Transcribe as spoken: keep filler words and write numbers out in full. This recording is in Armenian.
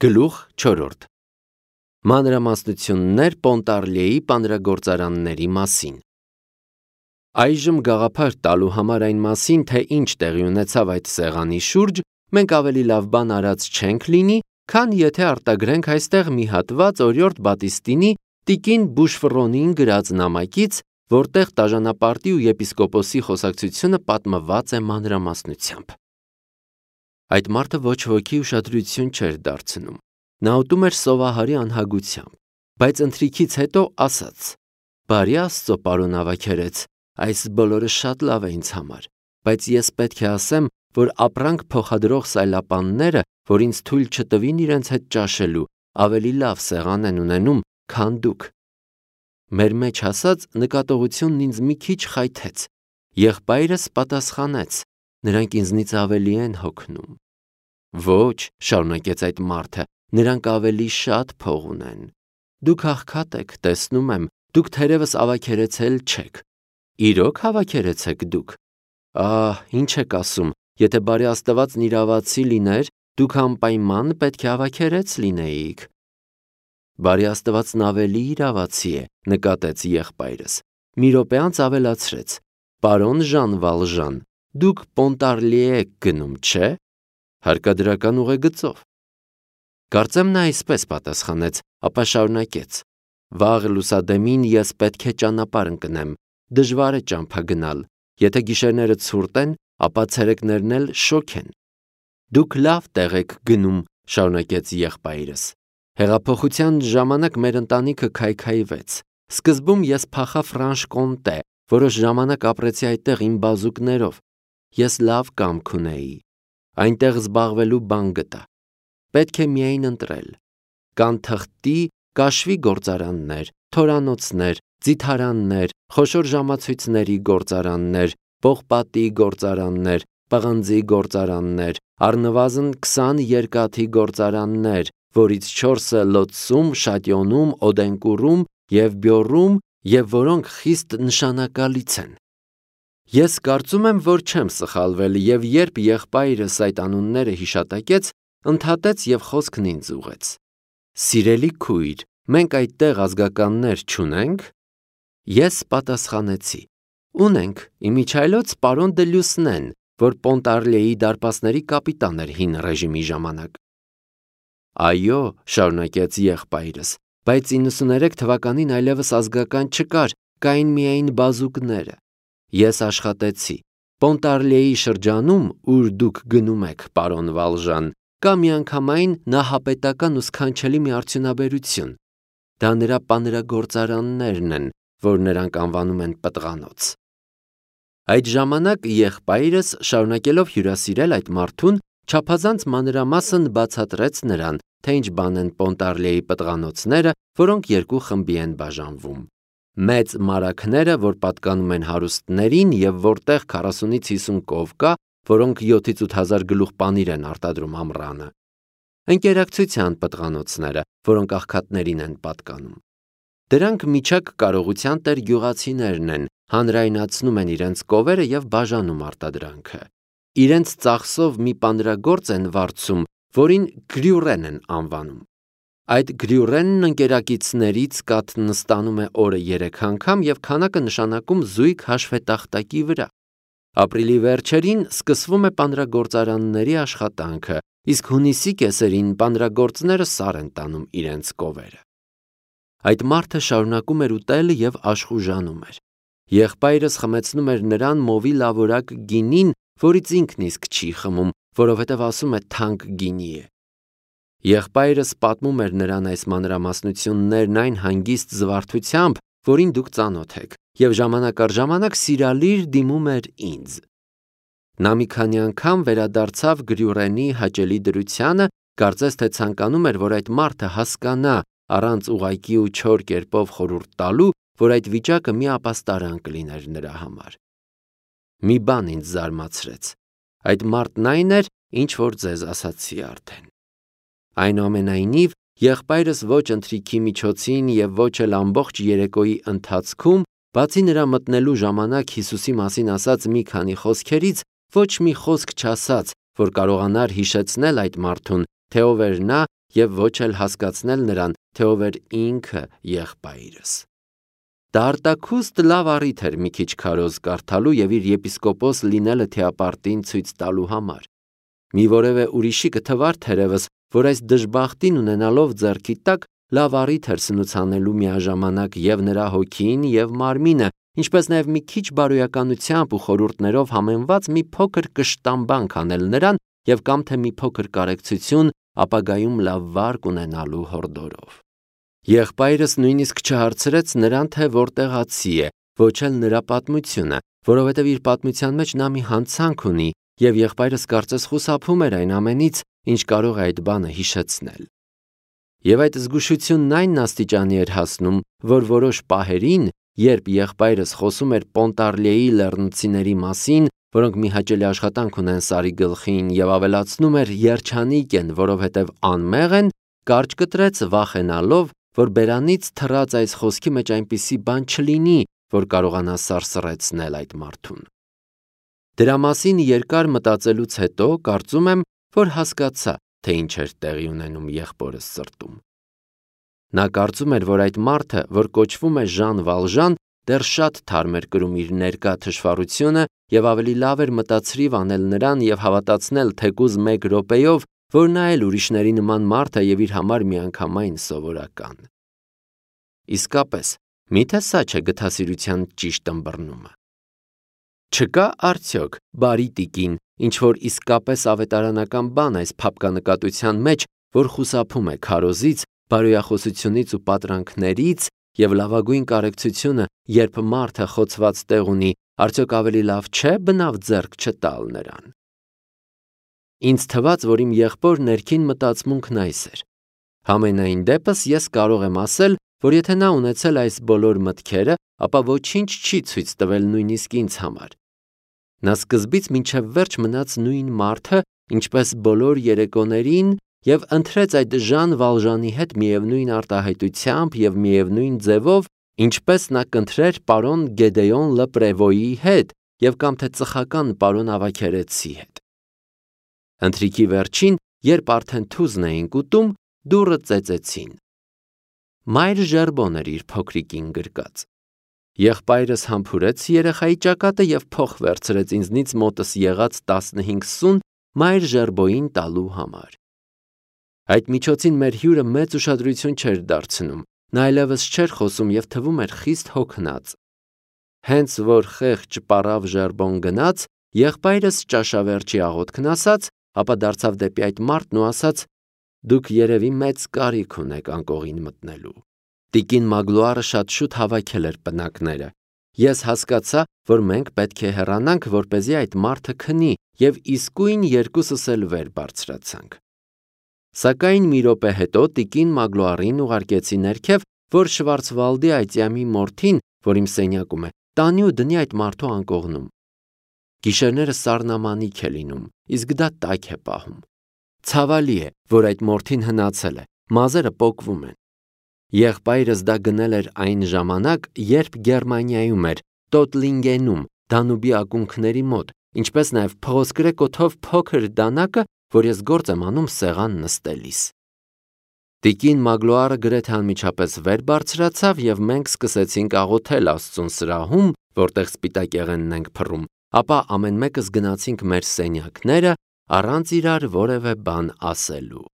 Գլուխ չորրորդ Մանրամասնություններ Պոնտարլիեի պանրագործարանների մասին։ Այժմ գաղափար տալու համար այն մասին, թե ինչ տեղի ունեցավ այդ սեղանի շուրջ, մենք ավելի լավ բան արած չենք լինի, քան եթե արտագրենք այստեղ մի հատված օրիորդ Բատիստինի տիկին Բուշֆռոնին գրած նամակից, որտեղ տաժանապարտի ու եպիսկոպոսի խոսակցությունը պատմված է մանրամասնությամբ։ Այդ մարդը ոչ ոքի ուշադրություն չէր դարձնում։ Նա ուտում էր սովահարի անհագությամբ, բայց ընթրիքից հետո ասաց. «Բարի Աստծո, պարոն ավագերեց, այս բոլորը շատ լավ է ինձ համար, բայց ես պետք է ասեմ, որ ապրանք փոխադրող սայլապանները, որ ինձ թույլ չտվին իրենց հետ ճաշելու, ավելի լավ սեղան են ունենում, քան դուք»։ Մեր մեջ ասած նկատողությունն ինձ մի քիչ խայթեց։ Եղբայրս պատասխանեց. «Նրանք ինձնից ավելի են հոգնում»։ «Ոչ», շարունակեց այդ մարդը, «նրանք ավելի շատ փող ունեն։ Դուք աղքատ եք, տեսնում եմ, դուք թերևս ավագերեցել չեք։ Իրոք հավաքերեցեք դուք։ Ահ, ինչ եք ասում, եթե բարի Աստվածն իրավացի լիներ, դուք անպայման պետք է ավագերեց լինեիք»։ Բարի Աստվածն ավելի իրավացի է, նկատեց եղբայրս։ Մի րոպե անց ավելացրեց. «Պարոն Ժան Վալժան, դուք Պոնտարլիե եք գնում, չէ՞։ Հարկադրական ուղեգծով»։ Կարծեմ նա այսպես պատասխանեց, ապա շարունակեց. «Վաղ լուսադեմին ես պետք է ճանապարհ ընկնեմ, դժվար է ճամփա գնալ, եթե գիշերները ցուրտ են, ապա ցերեկներն էլ շոգ են»։ «Դուք լավ տեղ եք գնում», շարունակեց եղբայրս։ «Հեղափոխության ժամանակ մեր ընտանիքը քայքայվեց։ Սկզբում ես փախա Ֆրանշկոնտե, որոշ ժամանակ ապրեցի այդտեղ իմ բազուկներով։ Ես լավ կամք ունեի։ Այնտեղ զբաղվելու բան գտա։ Պետք է միայն ընտրել։ Կան թղթի, կաշվի գործարաններ, թորանոցներ, ձիթարաններ, խոշոր ժամացույցների գործարաններ, պողպատի գործարաններ, պղնձի գործարաններ, առնվազն քսան երկաթի գործարաններ, որից չորսը Լոտսում, Շատյոնում, Օդենկուրում և Բյորում, և որոնք խիստ նշանակալից են։ Ես կարծում եմ, որ չեմ սխալվել, և երբ եղբայրս այդ անունները հիշատակեց, ընդհատեց և խոսքն ինձ ուղղեց. «Սիրելի քույր, մենք այդտեղ ազգականներ չունե՞նք»։ Ես պատասխանեցի. «Ունենք, իմիջիայլոց պարոն դը Լյուսնեն, որ Պոնտարլիեի դարպասների կապիտան էր հին ռեժիմի ժամանակ»։ «Այո», շարունակեց եղբայրս, «բայց իննսուներեք թվականին այլևս ազգական չկար, կային միայն բազուկները։ Ես աշխատեցի։ Պոնտարլիեի շրջանում, ուր դուք գնում եք, պարոն Վալժան, կա միանգամայն նահապետական ու սքանչելի մի արդյունաբերություն։ Դա նրա պանրագործարաններն են, որ նրանք անվանում են պտղանոց»։ Այդ ժամանակ եղբայրս, շարունակելով հյուրասիրել այդ մարդուն, չափազանց մանրամասն բացատրեց նրան, թե ինչ բան են Պոնտարլիեի պտղանոցները, որոնք երկու խմբի են բաժանվում. մեծ մարագները, որ պատկանում են հարուստներին և որտեղ քառասունից հիսուն կով կա, որոնք յոթից ութ հազար գլուխ պանիր են արտադրում ամռանը, ընկերակցության պտղանոցները, որոնք աղքատներին են պատկանում։ Դրանք միջակ կարողության տեր գյուղացիներն են, հանրայնացնում են իրենց կովերը և բաժանում արտադրանքը։ Իրենց ծախսով մի պանրագործ են վարձում, որին գրյուրեն են անվանում։ Այդ գրյուրենն ընկերակիցներից կաթն ստանում է օրը երեք անգամ և քանակը նշանակում զույգ հաշվետախտակի վրա։ Ապրիլի վերջերին սկսվում է պանրագործարանների աշխատանքը, իսկ հունիսի կեսերին պանրագործները սառ են տանում իրենց կովերը։ Այդ մարդը շարունակում էր ուտել և աշխուժանում էր։ Եղբայրս խմեցնում էր նրան մովի լավորակ գինին, որից ինքն իսկ չի խմում, որովհետև ասում է թանկ գինի է։ Եղբայրս պատմում էր նրան այս մանրամասնություններն այն հանգիստ զվարթությամբ, որին դուք ծանոթ եք, և ժամանակ առ ժամանակ սիրալիր դիմում էր ինձ։ Նա մի քանի անգամ վերադարձավ Գրյուրենի հաճելի դրությանը, կարծես թե ցանկանում էր, որ այդ մարդը հասկանա, առանց ուղղակի ու չոր կերպով խորհուրդ տալու, որ այդ վիճակը մի ապաստարանք լիներ նրա համար։ Մի բան ինձ զարմացրեց։ Այդ մարդն այն էր, ինչ որ ձեզ ասացի արդեն։ Այնուամենայնիվ, եղբայրս ոչ ընթրիքի միջոցին և ոչ էլ ամբողջ երեկոյի ընթացքում, բացի նրա մտնելու ժամանակ Հիսուսի մասին ասած մի քանի խոսքերից, ոչ մի խոսք չասաց, որ կարողանար հիշեցնել այդ մարդուն, թե ով էր նա և ոչ էլ հասկացնել նրան, թե ով էր ինքը եղբայրս։ Դա արտաքուստ լավ առիթ էր մի քիչ քարոզ կարդալու և իր եպիսկոպոս լինելը թեապարտին ցույց տալու համար։ Մի որևէ ուրիշի կթվար թերևս, որ այս դժբախտին ունենալով ձեռքի տակ լավ առիթ էր սնուցանելու միաժամանակ և նրա հոգին և մարմինը, ինչպես նաև մի քիչ բարոյականությամբ ու խորհուրդներով համեմված մի փոքր կշտամբանք անել նրան և կամ թե մի փոքր կարեկցություն ապագայում լավ վարկ ունենալու հորդորով։ Եղբայրս նույնիսկ չհարցրեց նրան, թե որտեղացի է, ոչ էլ նրա պատմությունը, որովհետև իր պատմության մեջ նա մի հանցանք ունի, և եղբայրս կարծես խուսափում էր այն ամենից, ինչ կարող է այդ բանը հիշեցնել։ Եվ այդ զգուշությունն այն աստիճանի էր հասնում, որ որոշ պահերին, երբ եղբայրս խոսում էր Պոնտարլիեի լեռնցիների մասին, որոնք մի հաճելի աշխատանք ունեն Սարի գլխին, և ավելացնում էր երջանիկ են, որովհետև անմեղ են, կարճ կտրեց վախենալով, որ բերանից թռած այս խոսքի մեջ այնպիսի բան չլինի, որ կարողանա սարսռեցնել այդ մարդուն։ Դրա մասին երկար մտածելուց հետո կարծում եմ, որ հասկացա, թե ինչ էր տեղի ունենում եղբորս սրտում։ Նա կարծում էր, որ այդ մարդը, որ կոչվում է Ժան Վալժան, դեռ շատ թարմ էր կրում իր ներկա թշվառությունը և ավելի լավ էր մտածրիվ անել նրան և հավատացնել թեկուզ մեկ րոպեով, որ նա էլ ուրիշների նման մարդ է և իր համար միանգամայն սովորական։ Իսկապես, միթե սա չէ գթասիրության ճիշտ ըմբռնումը։ Չկա՞ արդյոք բարի տիկին, ինչ-որ իսկապես ավետարանական բան այս փափկանկատության մեջ, որ խուսափում է քարոզից, բարոյախոսությունից ու պատրանքներից, և լավագույն կարեկցությունը, երբ մարդը խոցված տեղ ունի, արդյոք ավելի լավ չէ բնավ ձեռք չտալ նրան։ Ինձ թվաց, որ իմ եղբոր ներքին մտածմունքն այս էր։ Համենայն դեպս ես կարող եմ ասել, որ եթե նա ունեցել այս բոլոր մտքերը, ապա ոչինչ չի ցույց տվել նույնիսկ ինձ համար։ Նա սկզբից մինչև վերջ մնաց նույն մարդը, ինչպես բոլոր երեկոներին, և ընտրեց այդ Ժան Վալժանի հետ միևնույն արտահայտությամբ և միևնույն ձևով, ինչպես նա կընտրեր պարոն Գեդեոն Լը Պրևոյի հետ և կամ թե ծխական պարոն Ավագերեցի հետ։ Ընթրիքի վերջին, երբ արդեն թուզն էին կուտում, դուռը ծեծեցին։ Մայր Ժերբոն էր իր փոքրիկին գրկած։ Եղբայրս համբուրեց երեխայի ճակատը և փող վերցրեց ինձնից մոտս եղած տասնհինգ սուն Մայր Ժերբոյին տալու համար։ Այդ միջոցին մեր հյուրը մեծ ուշադրություն չէր դարձնում, նա այլևս չէր խոսում և թվում էր խիստ հոգնած։ Հենց որ խեղճ պառավ Ժերբոն գնաց, եղբայրս ճաշավերջի աղոթքն ասաց, ապա դարձավ դեպի այդ մարդն ու ասաց. «Դուք երևի մեծ կարիք ունեք անկողին մտնելու»։ Տիկին Մագլուարը շատ շուտ հավաքել էր պնակները։ Ես հասկացա, որ մենք պետք է հեռանանք, որպեսզի այդ մարդը քնի, և իսկույն երկուսս էլ վեր բարձրացանք։ Սակայն մի րոպե հետո տիկին Մագլուարին ուղարկեցի ներքև, որ Շվարցվալդի այծյամի մորթին, որ իմ սենյակում է, տանի ու դնի այդ մարդու անկողնում։ Գիշերները սառնամանիք է լինում, իսկ դա տաք է պահում։ Ցավալի է, որ այդ մորթին հնացել է, մազերը պոկվում են։ Եղբայրս դա գնել էր այն ժամանակ, երբ Գերմանիայում էր, Տոտլինգենում, Դանուբի ակունքների մոտ, ինչպես նաև փղոսկրե կոթով փոքր դանակը, որ ես գործ եմ անում սեղան նստելիս։ Տիկին Մագլուարը գրեթե անմիջապես վեր բարձրացավ, և մենք սկսեցինք աղոթել Աստծուն սրահում, որտեղ սպիտակեղենն ենք փռում, ապա ամեն մեկս գնացինք մեր սենյակները, առանց իրար որևէ բան ասելու։